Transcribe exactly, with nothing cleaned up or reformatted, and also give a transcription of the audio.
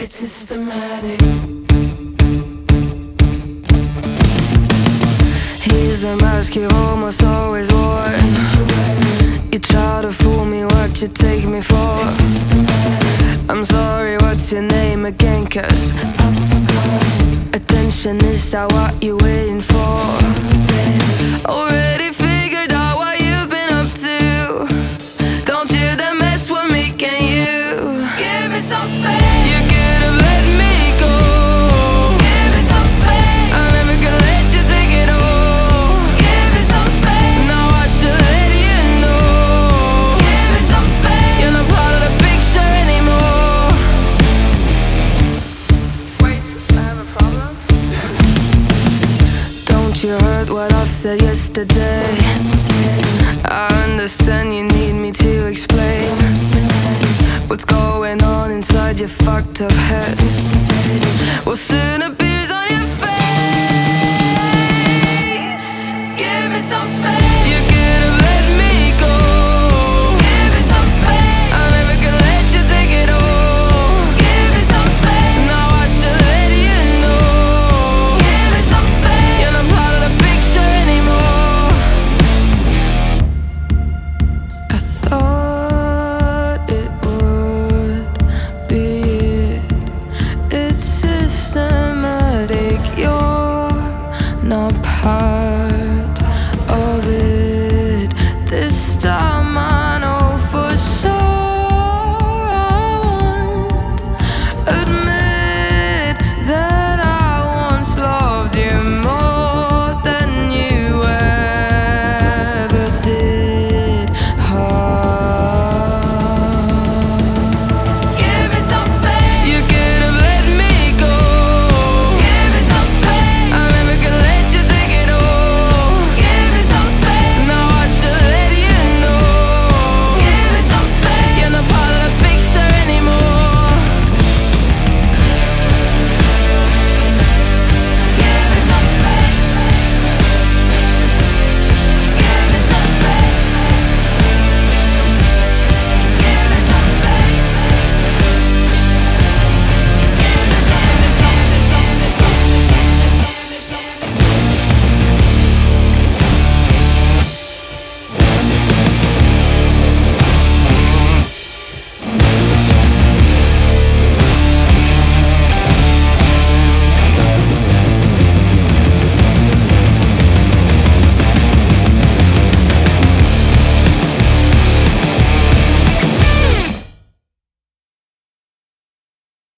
It's systematic. He's a mask you almost always wore. You try to fool me, what you take me for? I'm sorry, what's your name again? Cause I forgot. Attention, is that what you waiting for? Already figured out what you've been up to. Don't you dare mess with me, can you? Give me some space. You could have let me go. Give me some space. I never could let you take it all. Give me some space. Now I should let you know. Give me some space. You're not part of the picture anymore. Wait, I have a problem. Don't you heard what I've said yesterday? I understand you need me to explain what's going on inside your fucked up head. Well, soon appears on your face.